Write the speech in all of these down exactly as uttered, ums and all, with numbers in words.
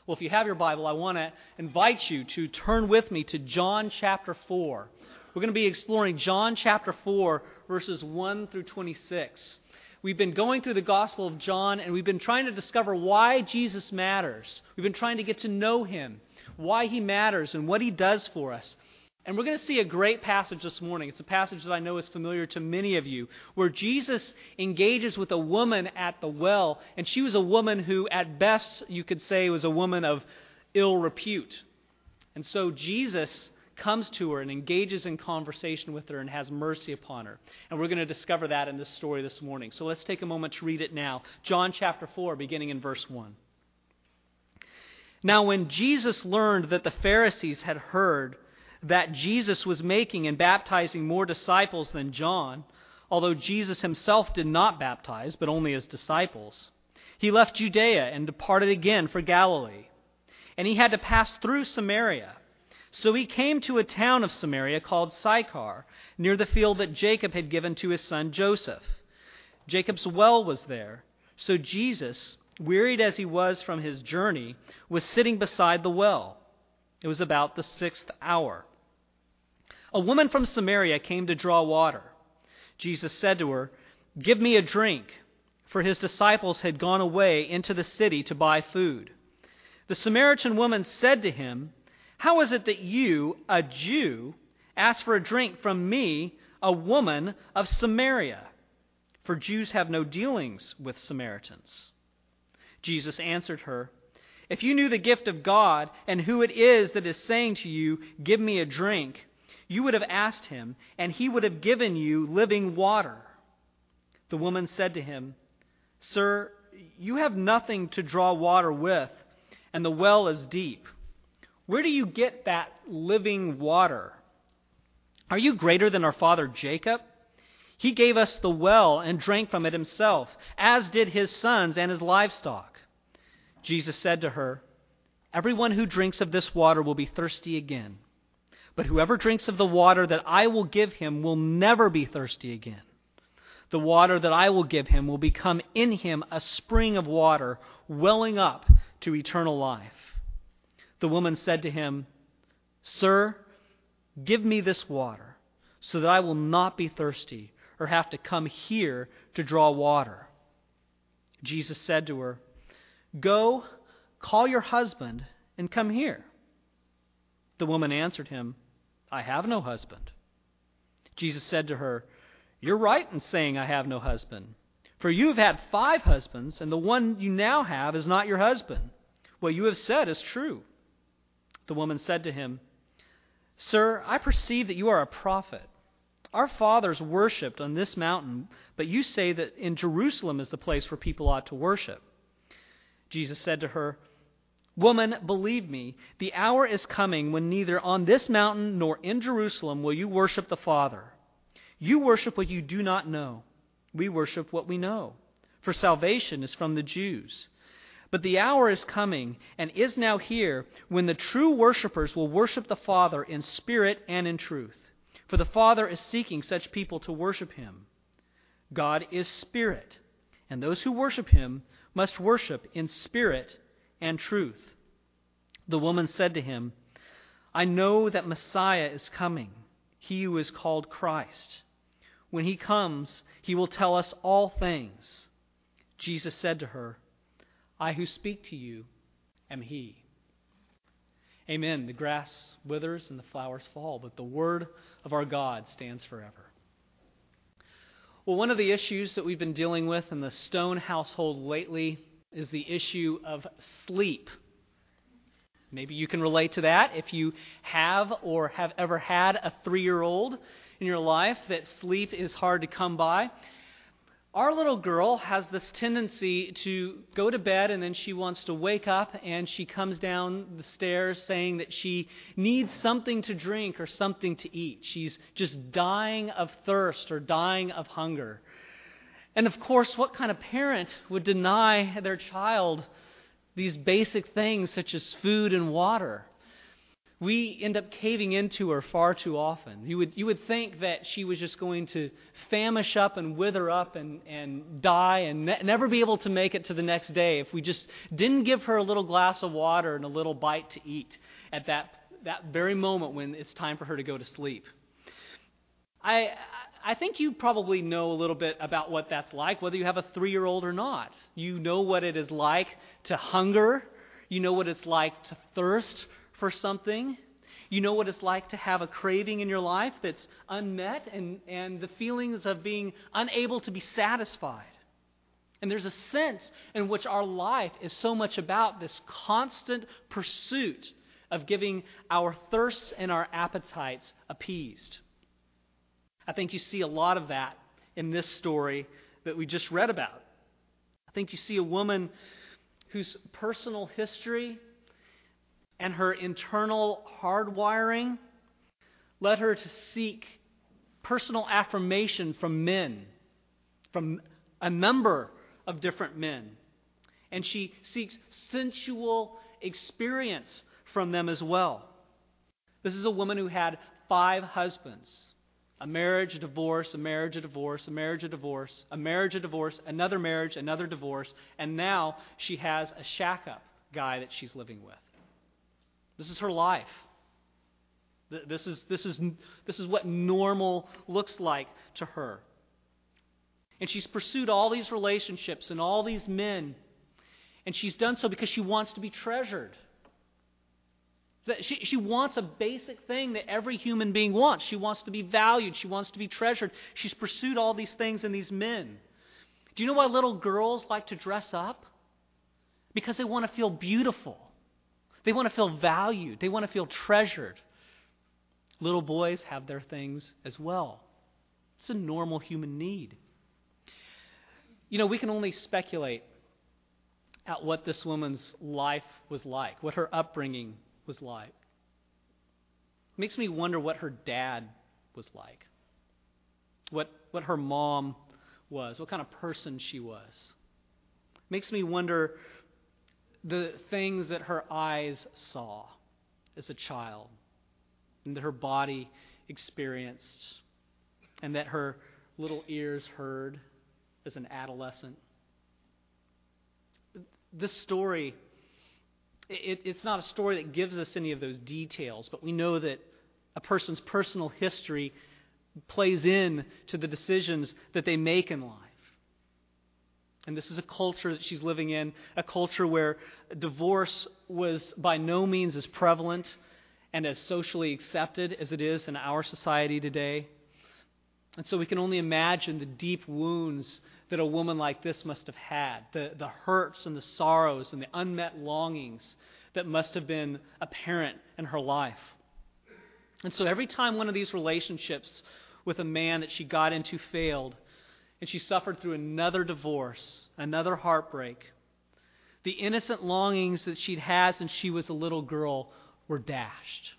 Well, if you have your Bible, I want to invite you to turn with me to John chapter four. We're going to be exploring John chapter four, verses one through twenty-six. We've been going through the Gospel of John, and we've been trying to discover why Jesus matters. We've been trying to get to know Him, why He matters, and what He does for us. And we're going to see a great passage this morning. It's a passage that I know is familiar to many of you, where Jesus engages with a woman at the well, and she was a woman who, at best, you could say was a woman of ill repute. And so Jesus comes to her and engages in conversation with her and has mercy upon her. And we're going to discover that in this story this morning. So let's take a moment to read it now. John chapter four, beginning in verse one. Now when Jesus learned that the Pharisees had heard that Jesus was making and baptizing more disciples than John, although Jesus himself did not baptize, but only his disciples, he left Judea and departed again for Galilee. And he had to pass through Samaria. So he came to a town of Samaria called Sychar, near the field that Jacob had given to his son Joseph. Jacob's well was there. So Jesus, wearied as he was from his journey, was sitting beside the well. It was about the sixth hour. A woman from Samaria came to draw water. Jesus said to her, "Give me a drink," for his disciples had gone away into the city to buy food. The Samaritan woman said to him, "How is it that you, a Jew, ask for a drink from me, a woman of Samaria? For Jews have no dealings with Samaritans." Jesus answered her, "If you knew the gift of God and who it is that is saying to you, 'Give me a drink,' you would have asked him, and he would have given you living water." The woman said to him, "Sir, you have nothing to draw water with, and the well is deep. Where do you get that living water? Are you greater than our father Jacob? He gave us the well and drank from it himself, as did his sons and his livestock." Jesus said to her, "Everyone who drinks of this water will be thirsty again. But whoever drinks of the water that I will give him will never be thirsty again. The water that I will give him will become in him a spring of water welling up to eternal life." The woman said to him, "Sir, give me this water so that I will not be thirsty or have to come here to draw water." Jesus said to her, "Go, call your husband and come here." The woman answered him, "I have no husband." Jesus said to her, "You're right in saying I have no husband. For you have had five husbands, and the one you now have is not your husband. What you have said is true." The woman said to him, "Sir, I perceive that you are a prophet. Our fathers worshipped on this mountain, but you say that in Jerusalem is the place where people ought to worship." Jesus said to her, "Woman, believe me, the hour is coming when neither on this mountain nor in Jerusalem will you worship the Father. You worship what you do not know. We worship what we know, for salvation is from the Jews. But the hour is coming, and is now here, when the true worshipers will worship the Father in spirit and in truth. For the Father is seeking such people to worship Him. God is spirit, and those who worship Him must worship in spirit and truth." The woman said to him, "I know that Messiah is coming, he who is called Christ. When he comes, he will tell us all things." Jesus said to her, "I who speak to you am he." Amen. The grass withers and the flowers fall, but the word of our God stands forever. Well, one of the issues that we've been dealing with in the Stone household lately is the issue of sleep. Maybe you can relate to that if you have or have ever had a three-year-old in your life that sleep is hard to come by. Our little girl has this tendency to go to bed and then she wants to wake up and she comes down the stairs saying that she needs something to drink or something to eat. She's just dying of thirst or dying of hunger. And of course, what kind of parent would deny their child these basic things such as food and water? we end up caving into her far too often. You would you would think that she was just going to famish up and wither up and, and die and ne- never be able to make it to the next day if we just didn't give her a little glass of water and a little bite to eat at that, that very moment when it's time for her to go to sleep. I I think you probably know a little bit about what that's like, whether you have a three-year-old or not. You know what it is like to hunger. You know what it's like to thirst for something. You know what it's like to have a craving in your life that's unmet and, and the feelings of being unable to be satisfied. And there's a sense in which our life is so much about this constant pursuit of getting our thirsts and our appetites appeased. I think you see a lot of that in this story that we just read about. I think you see a woman whose personal history and her internal hardwiring led her to seek personal affirmation from men, from a number of different men. And she seeks sensual experience from them as well. This is a woman who had five husbands. A marriage, a divorce, a marriage, a divorce, a marriage, a divorce, a marriage, a divorce, another marriage, another divorce, and now she has a shack-up guy that she's living with. This is her life. This is, this is, this is what normal looks like to her. And she's pursued all these relationships and all these men, and she's done so because she wants to be treasured. She, she wants a basic thing that every human being wants. She wants to be valued. She wants to be treasured. She's pursued all these things in these men. Do you know why little girls like to dress up? Because they want to feel beautiful. They want to feel valued. They want to feel treasured. Little boys have their things as well. It's a normal human need. You know, we can only speculate at what this woman's life was like, what her upbringing was like. It makes me wonder what her dad was like, what what her mom was, what kind of person she was. It makes me wonder the things that her eyes saw as a child, and that her body experienced, and that her little ears heard as an adolescent. This story, It, it's not a story that gives us any of those details, but we know that a person's personal history plays in to the decisions that they make in life. And this is a culture that she's living in, a culture where divorce was by no means as prevalent and as socially accepted as it is in our society today. And so we can only imagine the deep wounds that a woman like this must have had, the, the hurts and the sorrows and the unmet longings that must have been apparent in her life. And so every time one of these relationships with a man that she got into failed, and she suffered through another divorce, another heartbreak, the innocent longings that she'd had since she was a little girl were dashed.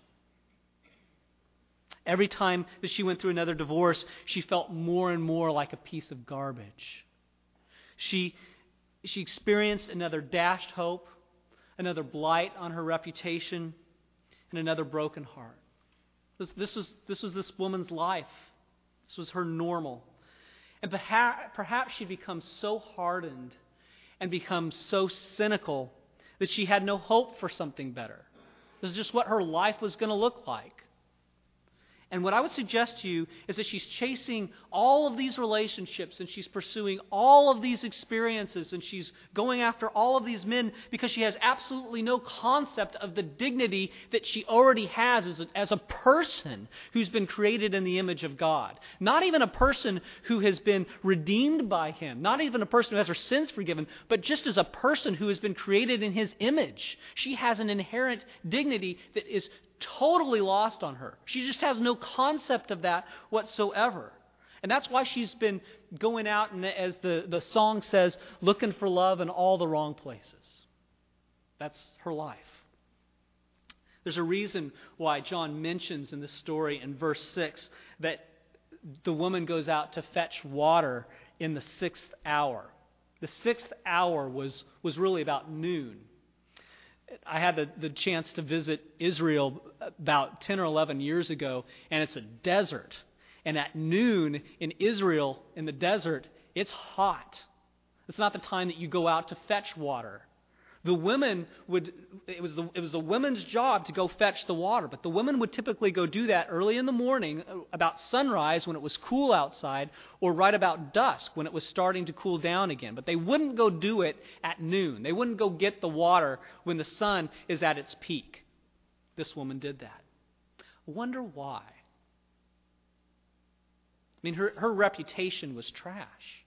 Every time that she went through another divorce, she felt more and more like a piece of garbage. She, she experienced another dashed hope, another blight on her reputation, and another broken heart. This, this, was, this was this woman's life. This was her normal. And perhaps she becomes so hardened and become so cynical that she had no hope for something better. This is just what her life was going to look like. And what I would suggest to you is that she's chasing all of these relationships and she's pursuing all of these experiences and she's going after all of these men because she has absolutely no concept of the dignity that she already has as a, as a person who's been created in the image of God. Not even a person who has been redeemed by Him. Not even a person who has her sins forgiven, but just as a person who has been created in His image. She has an inherent dignity that is totally lost on her. She just has no concept of that whatsoever. And that's why she's been going out and, as the, the song says, looking for love in all the wrong places. That's her life. There's a reason why John mentions in this story in verse six that the woman goes out to fetch water in the sixth hour. The sixth hour was, was really about noon. I had the, the chance to visit Israel about ten or eleven years ago, and it's a desert. And at noon in Israel, in the desert, it's hot. It's not the time that you go out to fetch water. The women would, it was the, it was the women's job to go fetch the water, but the women would typically go do that early in the morning, about sunrise when it was cool outside, or right about dusk when it was starting to cool down again. But they wouldn't go do it at noon. They wouldn't go get the water when the sun is at its peak. This woman did that. I wonder why. I mean, her, her reputation was trash.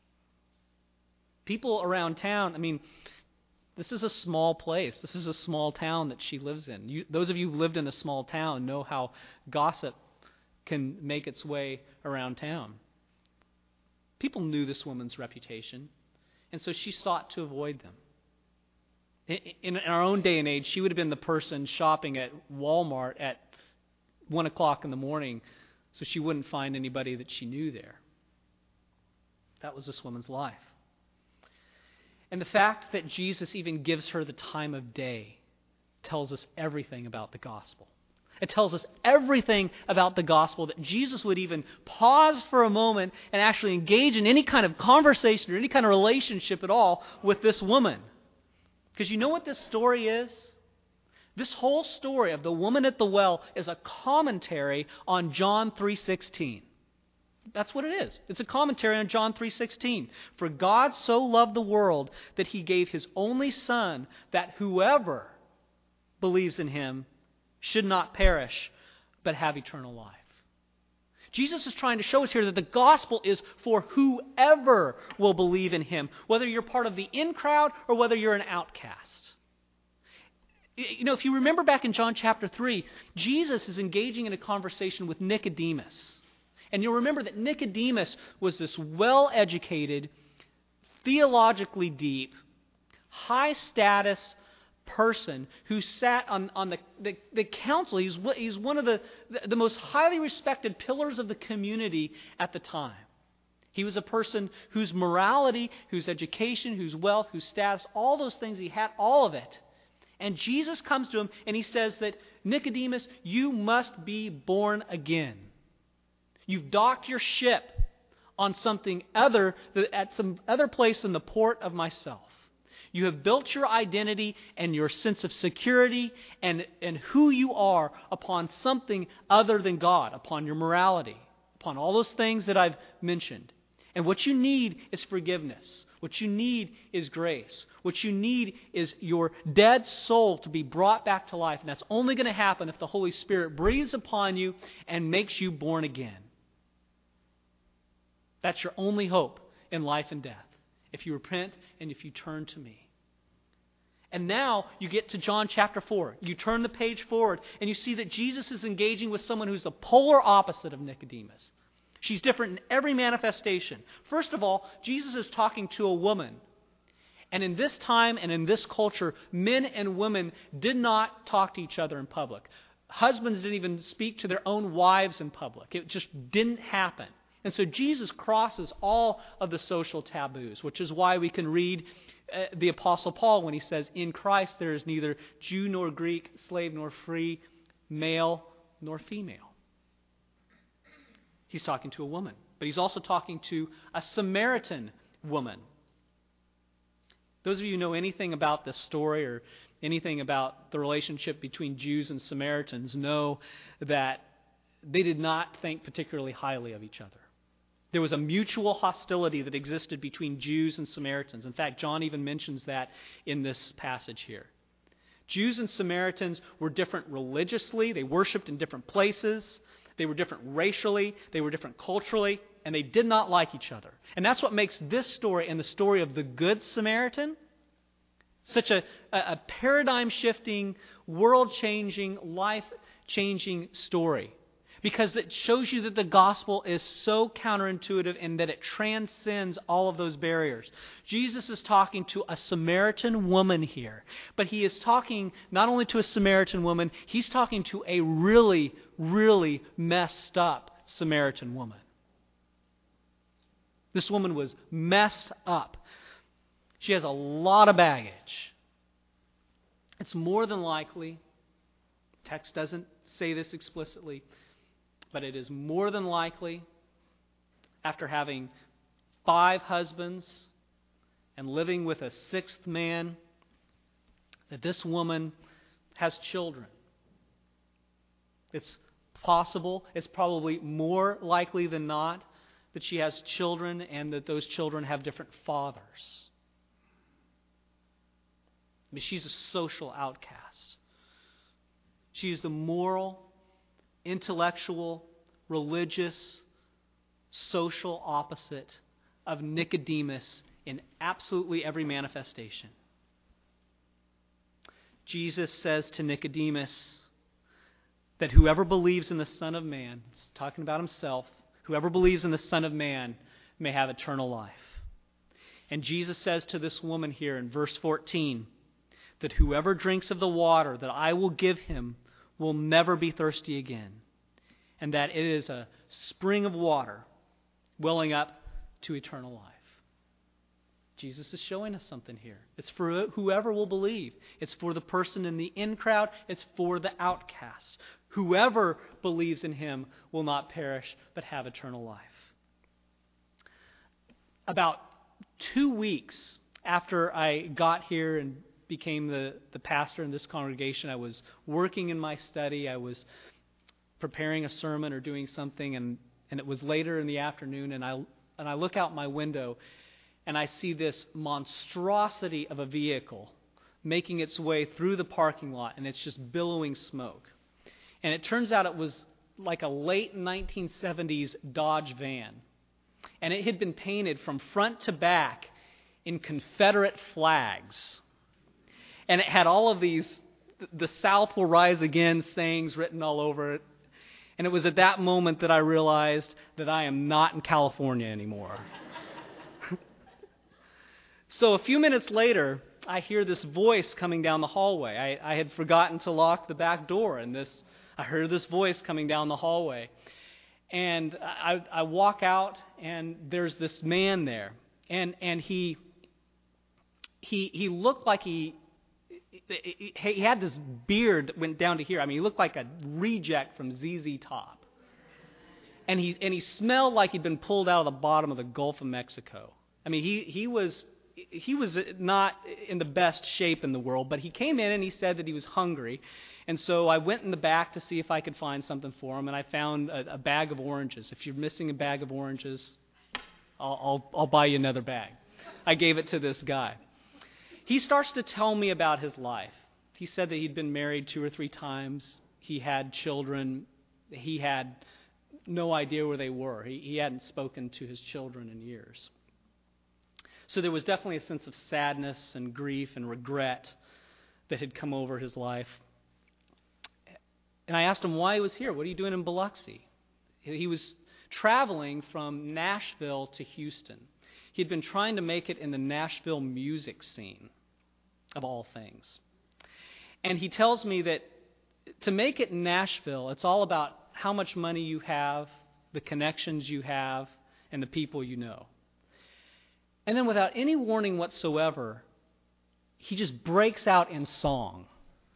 People around town, I mean, this is a small place. This is a small town that she lives in. You, those of you who lived in a small town know how gossip can make its way around town. People knew this woman's reputation, and so she sought to avoid them. In, in our own day and age, she would have been the person shopping at Walmart at one o'clock in the morning so she wouldn't find anybody that she knew there. That was this woman's life. And the fact that Jesus even gives her the time of day tells us everything about the gospel. It tells us everything about the gospel, that Jesus would even pause for a moment and actually engage in any kind of conversation or any kind of relationship at all with this woman. Because you know what this story is? This whole story of the woman at the well is a commentary on John three sixteen. That's what it is. It's a commentary on John three sixteen. For God so loved the world that he gave his only Son, that whoever believes in him should not perish, but have eternal life. Jesus is trying to show us here that the gospel is for whoever will believe in him, whether you're part of the in crowd or whether you're an outcast. You know, if you remember back in John chapter three, Jesus is engaging in a conversation with Nicodemus. And you'll remember that Nicodemus was this well-educated, theologically deep, high-status person who sat on, on the, the, the council. He's, he's one of the, the, the most highly respected pillars of the community at the time. He was a person whose morality, whose education, whose wealth, whose status, all those things, he had all of it. And Jesus comes to him and he says that, Nicodemus, you must be born again. You've docked your ship on something other, at some other place than the port of myself. You have built your identity and your sense of security and, and who you are upon something other than God, upon your morality, upon all those things that I've mentioned. And what you need is forgiveness. What you need is grace. What you need is your dead soul to be brought back to life. And that's only going to happen if the Holy Spirit breathes upon you and makes you born again. That's your only hope in life and death, if you repent and if you turn to me. And now you get to John chapter four. You turn the page forward and you see that Jesus is engaging with someone who's the polar opposite of Nicodemus. She's different in every manifestation. First of all, Jesus is talking to a woman. And in this time and in this culture, men and women did not talk to each other in public. Husbands didn't even speak to their own wives in public. It just didn't happen. And so Jesus crosses all of the social taboos, which is why we can read uh, the Apostle Paul when he says, in Christ there is neither Jew nor Greek, slave nor free, male nor female. He's talking to a woman, but he's also talking to a Samaritan woman. Those of you who know anything about this story or anything about the relationship between Jews and Samaritans know that they did not think particularly highly of each other. There was a mutual hostility that existed between Jews and Samaritans. In fact, John even mentions that in this passage here. Jews and Samaritans were different religiously. They worshipped in different places. They were different racially. They were different culturally. And they did not like each other. And that's what makes this story and the story of the Good Samaritan such a, a, a paradigm-shifting, world-changing, life-changing story. Because it shows you that the gospel is so counterintuitive and that it transcends all of those barriers. Jesus is talking to a Samaritan woman here. But he is talking not only to a Samaritan woman, he's talking to a really, really messed up Samaritan woman. This woman was messed up. She has a lot of baggage. It's more than likely, text doesn't say this explicitly, but it is more than likely, after having five husbands and living with a sixth man, that this woman has children. It's possible, it's probably more likely than not, that she has children and that those children have different fathers. I mean, she's a social outcast. She is the moral, intellectual, religious, social opposite of Nicodemus in absolutely every manifestation. Jesus says to Nicodemus that whoever believes in the Son of Man, he's talking about himself, whoever believes in the Son of Man may have eternal life. And Jesus says to this woman here in verse fourteen that whoever drinks of the water that I will give him will never be thirsty again, and that it is a spring of water welling up to eternal life. Jesus is showing us something here. It's for whoever will believe. It's for the person in the in crowd. It's for the outcast. Whoever believes in him will not perish but have eternal life. About two weeks after I got here and became the, the pastor in this congregation, I was working in my study. I was preparing a sermon or doing something, and, and it was later in the afternoon, and I and I look out my window, and I see this monstrosity of a vehicle making its way through the parking lot, and it's just billowing smoke. And it turns out it was like a late nineteen seventies Dodge van, and it had been painted from front to back in Confederate flags. And it had all of these, the South will rise again sayings written all over it. And it was at that moment that I realized that I am not in California anymore. So a few minutes later, I hear this voice coming down the hallway. I, I had forgotten to lock the back door, and this I heard this voice coming down the hallway. And I, I walk out, and there's this man there. And and he he he looked like he... He had this beard that went down to here. I mean, he looked like a reject from Z Z Top. And he and he smelled like he'd been pulled out of the bottom of the Gulf of Mexico. I mean, he, he was he was not in the best shape in the world, but he came in and he said that he was hungry. And so I went in the back to see if I could find something for him, and I found a, a bag of oranges. If you're missing a bag of oranges, I'll, I'll I'll buy you another bag. I gave it to this guy. He starts to tell me about his life. He said that he'd been married two or three times. He had children. He had no idea where they were. He, he hadn't spoken to his children in years. So there was definitely a sense of sadness and grief and regret that had come over his life. And I asked him why he was here. What are you doing in Biloxi? He was traveling from Nashville to Houston. He had been trying to make it in the Nashville music scene, of all things. And he tells me that to make it in Nashville, it's all about how much money you have, the connections you have, and the people you know. And then without any warning whatsoever, he just breaks out in song.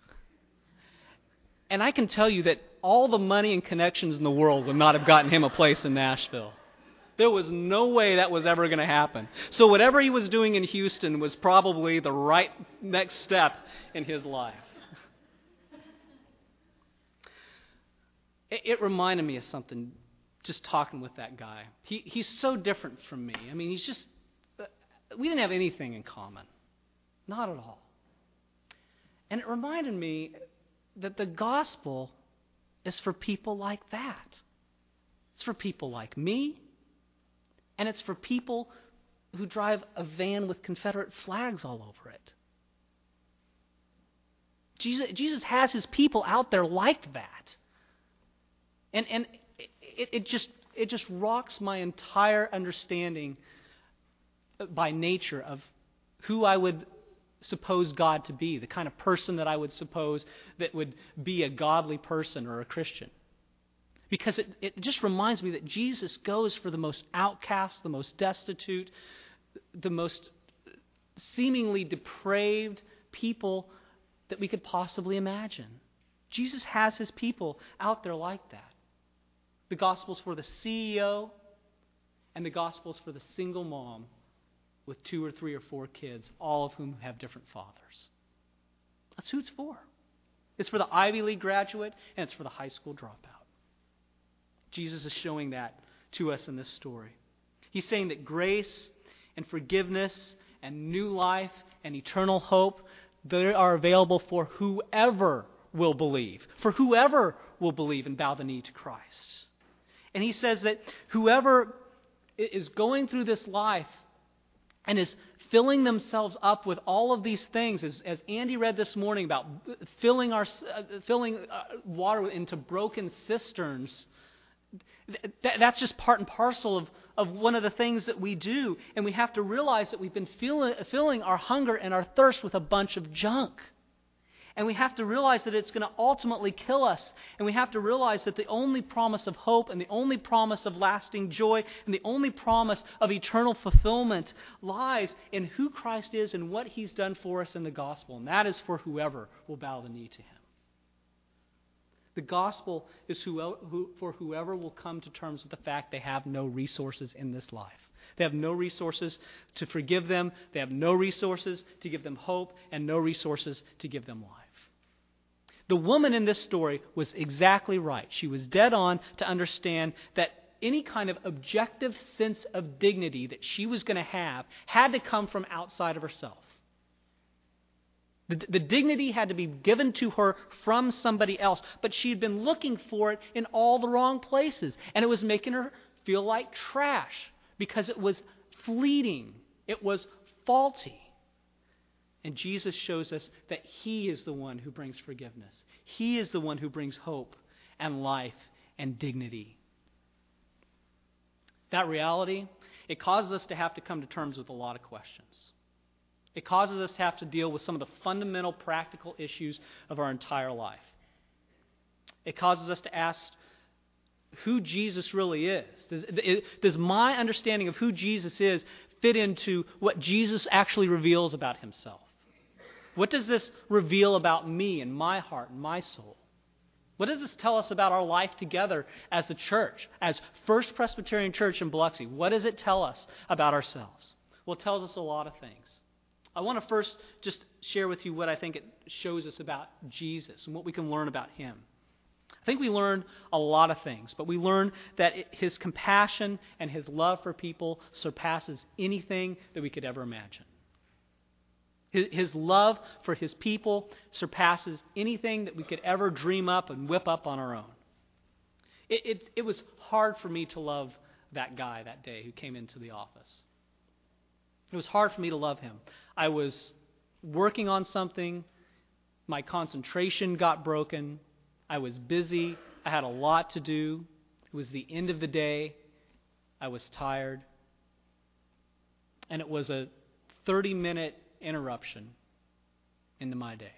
And I can tell you that all the money and connections in the world would not have gotten him a place in Nashville. There was no way that was ever going to happen. So whatever he was doing in Houston was probably the right next step in his life. It, it reminded me of something just talking with that guy. He, he's so different from me. I mean, he's just, we didn't have anything in common. Not at all. And it reminded me that the gospel is for people like that. It's for people like me. And it's for people who drive a van with Confederate flags all over it. Jesus, Jesus has his people out there like that. And and it, it just it just rocks my entire understanding by nature of who I would suppose God to be, the kind of person that I would suppose that would be a godly person or a Christian. Because it, it just reminds me that Jesus goes for the most outcast, the most destitute, the most seemingly depraved people that we could possibly imagine. Jesus has his people out there like that. The gospel's for the C E O, and the gospel's for the single mom with two or three or four kids, all of whom have different fathers. That's who it's for. It's for the Ivy League graduate, and it's for the high school dropout. Jesus is showing that to us in this story. He's saying that grace and forgiveness and new life and eternal hope, they are available for whoever will believe. For whoever will believe and bow the knee to Christ. And he says that whoever is going through this life and is filling themselves up with all of these things, as, as Andy read this morning about filling our uh, filling uh, water into broken cisterns, th- that's just part and parcel of, of one of the things that we do. And we have to realize that we've been filling, filling our hunger and our thirst with a bunch of junk. And we have to realize that it's going to ultimately kill us. And we have to realize that the only promise of hope and the only promise of lasting joy and the only promise of eternal fulfillment lies in who Christ is and what He's done for us in the gospel. And that is for whoever will bow the knee to Him. The gospel is who, who, for whoever will come to terms with the fact they have no resources in this life. They have no resources to forgive them. They have no resources to give them hope and no resources to give them life. The woman in this story was exactly right. She was dead on to understand that any kind of objective sense of dignity that she was going to have had to come from outside of herself. The, the dignity had to be given to her from somebody else, but she had been looking for it in all the wrong places, and it was making her feel like trash because it was fleeting. It was faulty. And Jesus shows us that He is the one who brings forgiveness. He is the one who brings hope and life and dignity. That reality, it causes us to have to come to terms with a lot of questions. It causes us to have to deal with some of the fundamental practical issues of our entire life. It causes us to ask who Jesus really is. Does, does my understanding of who Jesus is fit into what Jesus actually reveals about Himself? What does this reveal about me and my heart and my soul? What does this tell us about our life together as a church, as First Presbyterian Church in Biloxi? What does it tell us about ourselves? Well, it tells us a lot of things. I want to first just share with you what I think it shows us about Jesus and what we can learn about Him. I think we learn a lot of things, but we learn that it, His compassion and His love for people surpasses anything that we could ever imagine. His, his love for His people surpasses anything that we could ever dream up and whip up on our own. It, it, it was hard for me to love that guy that day who came into the office. It was hard for me to love him. I was working on something. My concentration got broken. I was busy. I had a lot to do. It was the end of the day. I was tired. And it was a thirty-minute interruption into my day.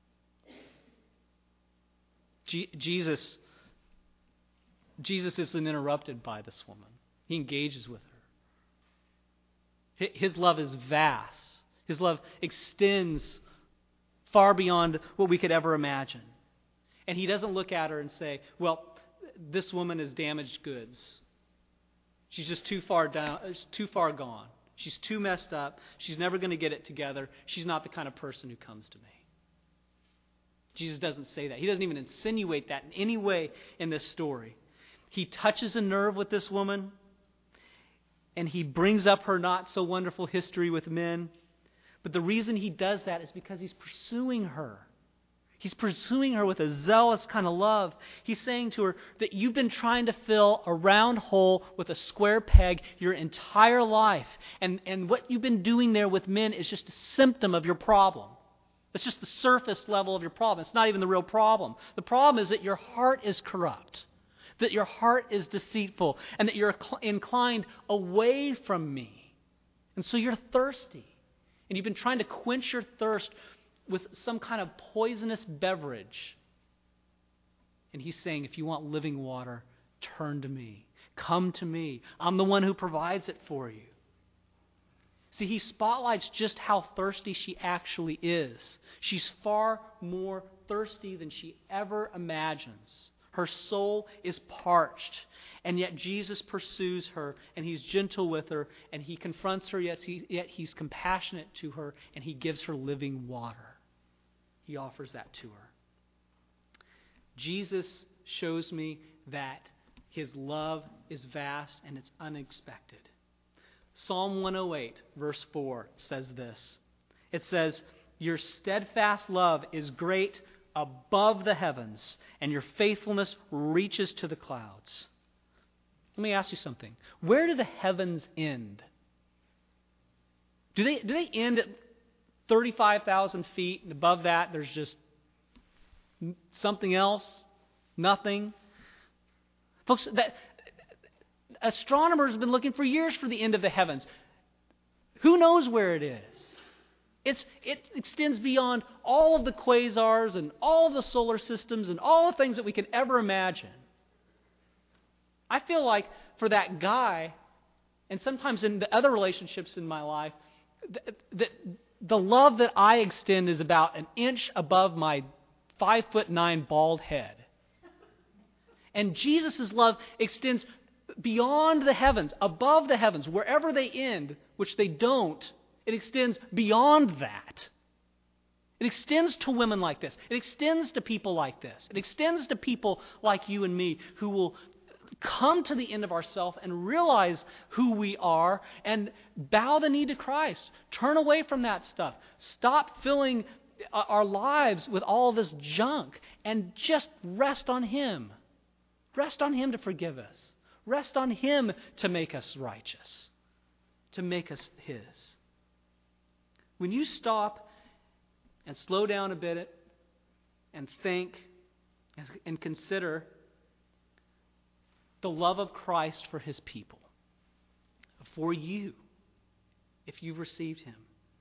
G- Jesus, Jesus isn't interrupted by this woman. He engages with her. His love is vast. His love extends far beyond what we could ever imagine. And He doesn't look at her and say, well, this woman is damaged goods. She's just too far down, too far gone. She's too messed up. She's never going to get it together. She's not the kind of person who comes to me. Jesus doesn't say that. He doesn't even insinuate that in any way in this story. He touches a nerve with this woman, and He brings up her not so wonderful history with men. But the reason He does that is because He's pursuing her. He's pursuing her with a zealous kind of love. He's saying to her that you've been trying to fill a round hole with a square peg your entire life. And, and what you've been doing there with men is just a symptom of your problem. It's just the surface level of your problem. It's not even the real problem. The problem is that your heart is corrupt, that your heart is deceitful, and that you're inclined away from me. And so you're thirsty. And you've been trying to quench your thirst with some kind of poisonous beverage. And He's saying, if you want living water, turn to me. Come to me. I'm the one who provides it for you. See, he spotlights just how thirsty she actually is. She's far more thirsty than she ever imagines. Her soul is parched, and yet Jesus pursues her, and he's gentle with her, and he confronts her, yet, he, yet he's compassionate to her, and he gives her living water. He offers that to her. Jesus shows me that his love is vast and it's unexpected. Psalm one oh eight, verse four, says this. It says, "Your steadfast love is great above the heavens, and your faithfulness reaches to the clouds." Let me ask you something. Where do the heavens end? Do they, do they end at thirty-five thousand feet, and above that there's just something else? Nothing? Folks, that astronomers have been looking for years for the end of the heavens. Who knows where it is? It's, it extends beyond all of the quasars and all of the solar systems and all the things that we can ever imagine. I feel like for that guy, and sometimes in the other relationships in my life, the, the, the love that I extend is about an inch above my five foot nine bald head. And Jesus' love extends beyond the heavens, above the heavens, wherever they end, which they don't. It extends beyond that. It extends to women like this. It extends to people like this. It extends to people like you and me who will come to the end of ourselves and realize who we are and bow the knee to Christ. Turn away from that stuff. Stop filling our lives with all this junk and just rest on Him. Rest on Him to forgive us. Rest on Him to make us righteous, to make us His. When you stop and slow down a bit and think and consider the love of Christ for His people, for you, if you've received Him,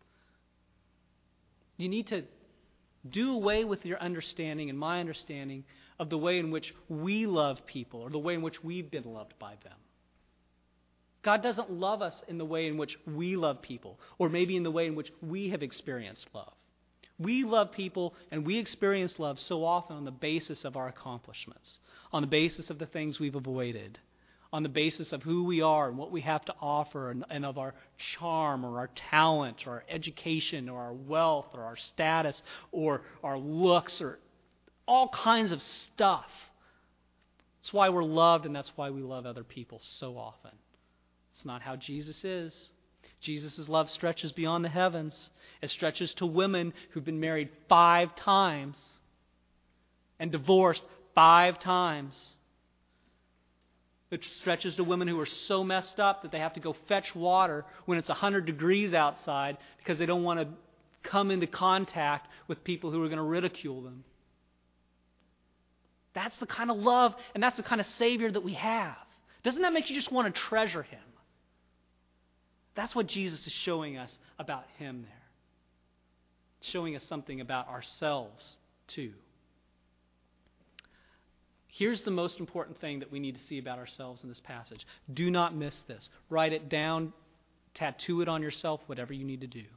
you need to do away with your understanding and my understanding of the way in which we love people or the way in which we've been loved by them. God doesn't love us in the way in which we love people, or maybe in the way in which we have experienced love. We love people and we experience love so often on the basis of our accomplishments, on the basis of the things we've avoided, on the basis of who we are and what we have to offer, and, and of our charm or our talent or our education or our wealth or our status or our looks or all kinds of stuff. That's why we're loved, and that's why we love other people so often. It's not how Jesus is. Jesus' love stretches beyond the heavens. It stretches to women who've been married five times and divorced five times. It stretches to women who are so messed up that they have to go fetch water when it's one hundred degrees outside because they don't want to come into contact with people who are going to ridicule them. That's the kind of love and that's the kind of Savior that we have. Doesn't that make you just want to treasure Him? That's what Jesus is showing us about Him there. Showing us something about ourselves too. Here's the most important thing that we need to see about ourselves in this passage. Do not miss this. Write it down, tattoo it on yourself, whatever you need to do.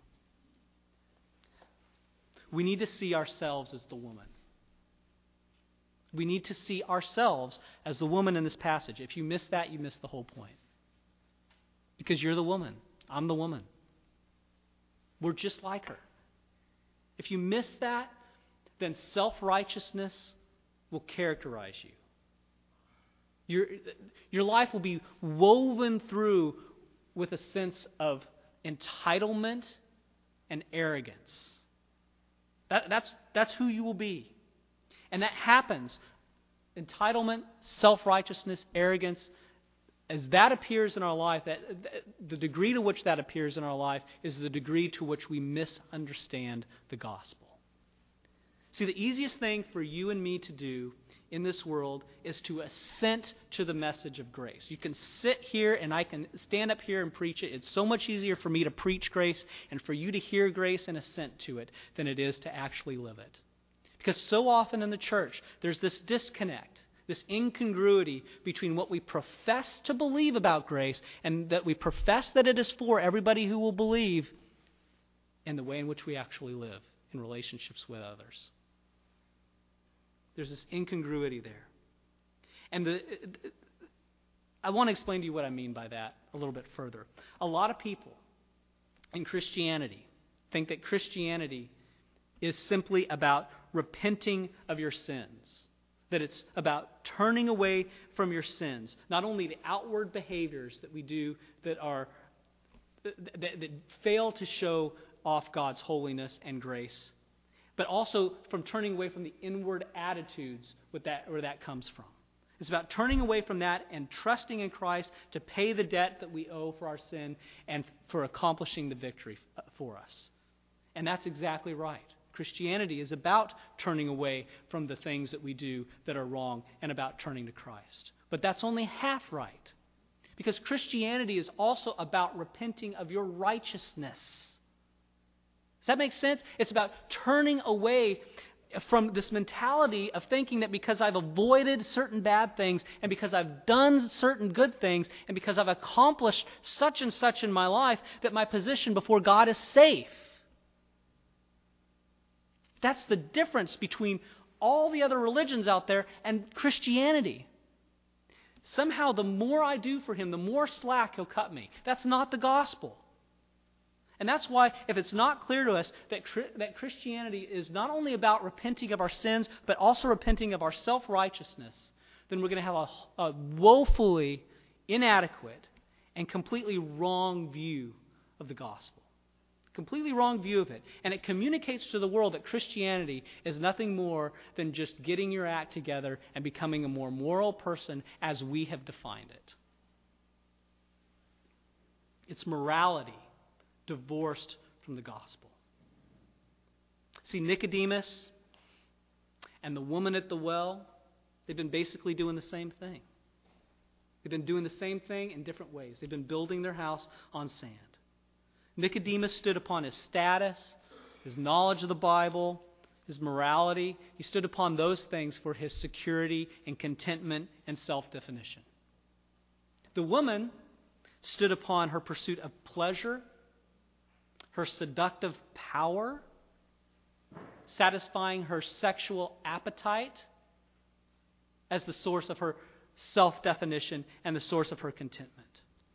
We need to see ourselves as the woman. We need to see ourselves as the woman in this passage. If you miss that, you miss the whole point. Because you're the woman. I'm the woman. We're just like her. If you miss that, then self-righteousness will characterize you. Your, your life will be woven through with a sense of entitlement and arrogance. That, that's, that's who you will be. And that happens. Entitlement, self-righteousness, arrogance, as that appears in our life, that, that the degree to which that appears in our life is the degree to which we misunderstand the gospel. See, the easiest thing for you and me to do in this world is to assent to the message of grace. You can sit here and I can stand up here and preach it. It's so much easier for me to preach grace and for you to hear grace and assent to it than it is to actually live it. Because so often in the church, there's this disconnect. This incongruity between what we profess to believe about grace and that we profess that it is for everybody who will believe and the way in which we actually live in relationships with others. There's this incongruity there. And the, I want to explain to you what I mean by that a little bit further. A lot of people in Christianity think that Christianity is simply about repenting of your sins. That it's about turning away from your sins. Not only the outward behaviors that we do that are that, that fail to show off God's holiness and grace, but also from turning away from the inward attitudes with that, where that comes from. It's about turning away from that and trusting in Christ to pay the debt that we owe for our sin and for accomplishing the victory for us. And that's exactly right. Christianity is about turning away from the things that we do that are wrong and about turning to Christ. But that's only half right. Because Christianity is also about repenting of your righteousness. Does that make sense? It's about turning away from this mentality of thinking that because I've avoided certain bad things and because I've done certain good things and because I've accomplished such and such in my life that my position before God is safe. That's the difference between all the other religions out there and Christianity. Somehow the more I do for Him, the more slack He'll cut me. That's not the gospel. And that's why, if it's not clear to us that, that Christianity is not only about repenting of our sins, but also repenting of our self-righteousness, then we're going to have a, a woefully inadequate and completely wrong view of the gospel. Completely wrong view of it. And it communicates to the world that Christianity is nothing more than just getting your act together and becoming a more moral person as we have defined it. It's morality divorced from the gospel. See, Nicodemus and the woman at the well, they've been basically doing the same thing. They've been doing the same thing in different ways. They've been building their house on sand. Nicodemus stood upon his status, his knowledge of the Bible, his morality. He stood upon those things for his security and contentment and self-definition. The woman stood upon her pursuit of pleasure, her seductive power, satisfying her sexual appetite as the source of her self-definition and the source of her contentment.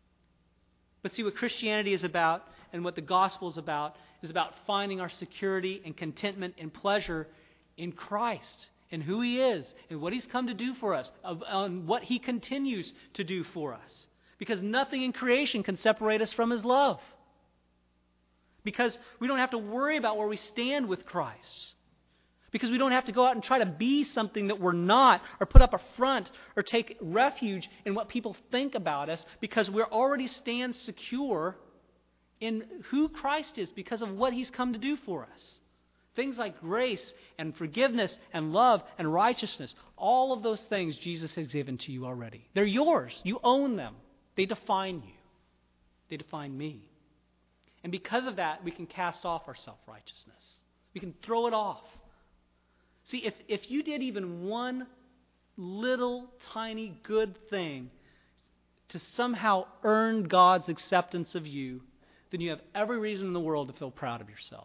But see, what Christianity is about and what the gospel is about is about finding our security and contentment and pleasure in Christ, in who He is, and what He's come to do for us, and what He continues to do for us. Because nothing in creation can separate us from His love. Because we don't have to worry about where we stand with Christ. Because we don't have to go out and try to be something that we're not, or put up a front, or take refuge in what people think about us, because we already stand secure in who Christ is because of what He's come to do for us. Things like grace and forgiveness and love and righteousness, all of those things Jesus has given to you already. They're yours. You own them. They define you. They define me. And because of that, we can cast off our self-righteousness. We can throw it off. See, if, if you did even one little tiny good thing to somehow earn God's acceptance of you, then you have every reason in the world to feel proud of yourself.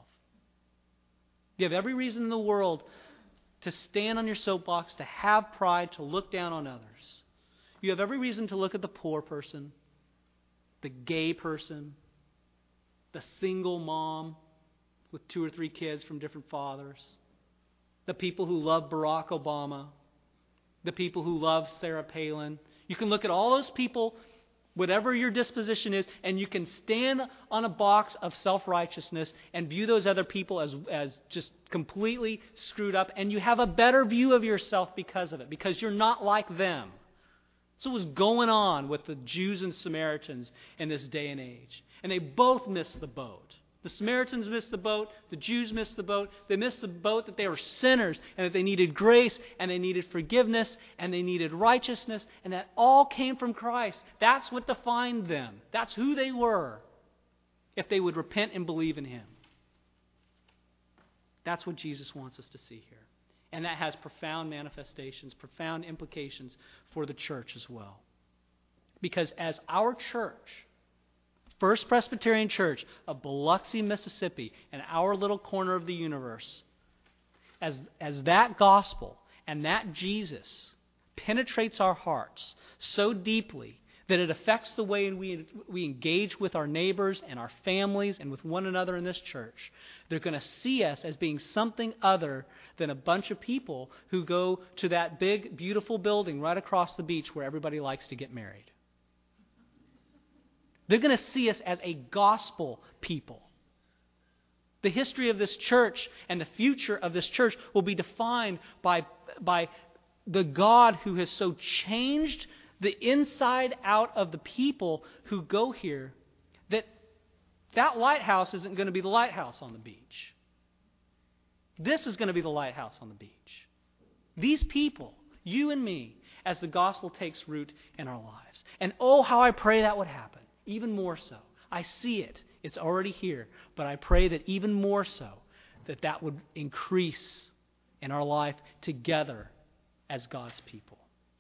You have every reason in the world to stand on your soapbox, to have pride, to look down on others. You have every reason to look at the poor person, the gay person, the single mom with two or three kids from different fathers, the people who love Barack Obama, the people who love Sarah Palin. You can look at all those people, whatever your disposition is, and you can stand on a box of self-righteousness and view those other people as, as just completely screwed up, and you have a better view of yourself because of it, because you're not like them. So what's going on with the Jews and Samaritans in this day and age. And they both missed the boat. The Samaritans missed the boat. The Jews missed the boat. They missed the boat that they were sinners and that they needed grace and they needed forgiveness and they needed righteousness, and that all came from Christ. That's what defined them. That's who they were if they would repent and believe in Him. That's what Jesus wants us to see here. And that has profound manifestations, profound implications for the church as well. Because as our church, First Presbyterian Church of Biloxi, Mississippi, and our little corner of the universe, as, as that gospel and that Jesus penetrates our hearts so deeply that it affects the way we, we engage with our neighbors and our families and with one another in this church, they're going to see us as being something other than a bunch of people who go to that big, beautiful building right across the beach where everybody likes to get married. They're going to see us as a gospel people. The history of this church and the future of this church will be defined by, by the God who has so changed the inside out of the people who go here that that lighthouse isn't going to be the lighthouse on the beach. This is going to be the lighthouse on the beach. These people, you and me, as the gospel takes root in our lives. And oh, how I pray that would happen. Even more so. I see it. It's already here. But I pray that even more so, that that would increase in our life together as God's people.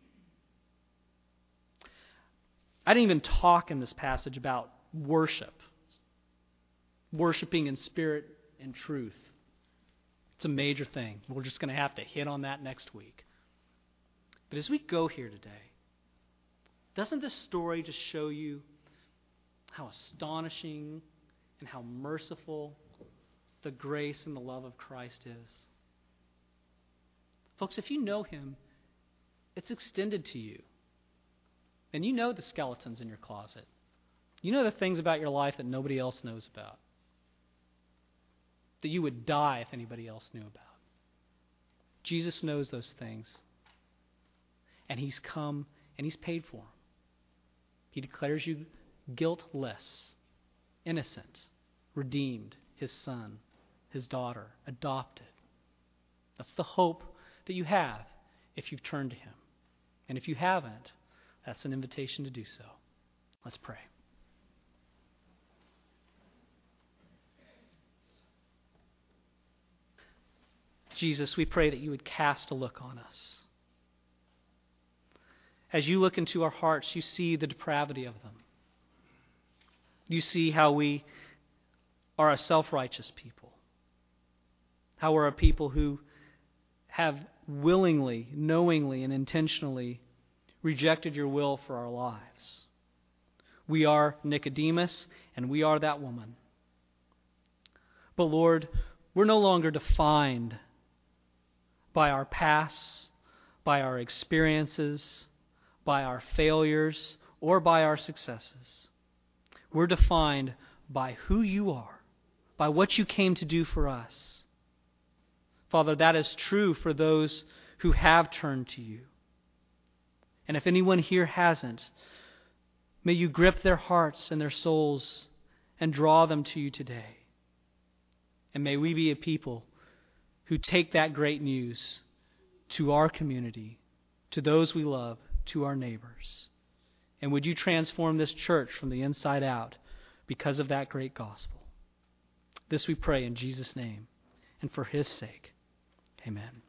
I didn't even talk in this passage about worship. Worshiping in spirit and truth. It's a major thing. We're just going to have to hit on that next week. But as we go here today, doesn't this story just show you how astonishing and how merciful the grace and the love of Christ is? Folks, if you know Him, it's extended to you. And you know the skeletons in your closet. You know the things about your life that nobody else knows about. That you would die if anybody else knew about. Jesus knows those things. And He's come and He's paid for them. He declares you guiltless, innocent, redeemed, His son, His daughter, adopted. That's the hope that you have if you've turned to Him. And if you haven't, that's an invitation to do so. Let's pray. Jesus, we pray that you would cast a look on us. As you look into our hearts, you see the depravity of them. You see how we are a self-righteous people. How we're a people who have willingly, knowingly, and intentionally rejected your will for our lives. We are Nicodemus, and we are that woman. But Lord, we're no longer defined by our past, by our experiences, by our failures, or by our successes. We're defined by who you are, by what you came to do for us. Father, that is true for those who have turned to you. And if anyone here hasn't, may you grip their hearts and their souls and draw them to you today. And may we be a people who take that great news to our community, to those we love, to our neighbors. And would you transform this church from the inside out because of that great gospel? This we pray in Jesus' name and for His sake. Amen.